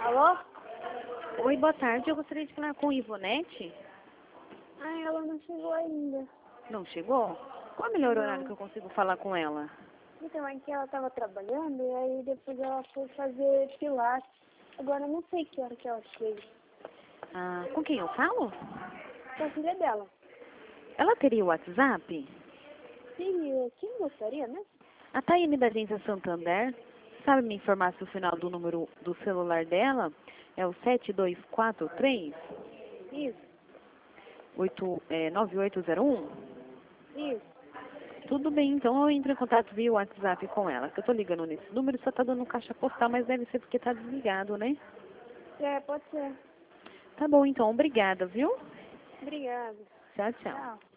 Alô? Oi, boa tarde. Eu gostaria de falar com Ivonete. Ah, ela não chegou ainda. Não chegou? Qual é o melhor horário Não. que eu consigo falar com ela? Então, é que ela estava trabalhando e aí depois ela foi fazer pilates. Agora eu não sei que hora que ela chega. Ah, com quem eu falo? Com a filha dela. Ela teria o WhatsApp? E quem gostaria, né? A Taine da agência Santander. Sabe me informar se o final do número do celular dela é o 7243 Isso, 9801? isso. Tudo bem, então eu entro em contato via WhatsApp com ela. Que eu tô ligando nesse número, só tá dando caixa postal, mas deve ser porque tá desligado, né? É, pode ser. Tá bom, então. Obrigada, viu? Obrigada. Tchau, tchau. Tchau.